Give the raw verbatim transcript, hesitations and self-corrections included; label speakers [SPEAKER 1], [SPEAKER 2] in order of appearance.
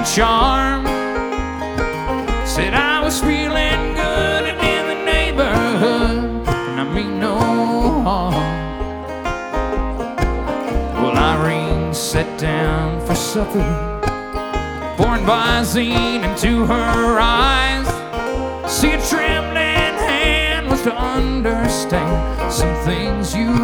[SPEAKER 1] charm. Said I was feeling good in the neighborhood, and I mean no harm. Well, Irene sat down for supper, pouring Visine into her eyes. See, a trembling hand was to understand some things you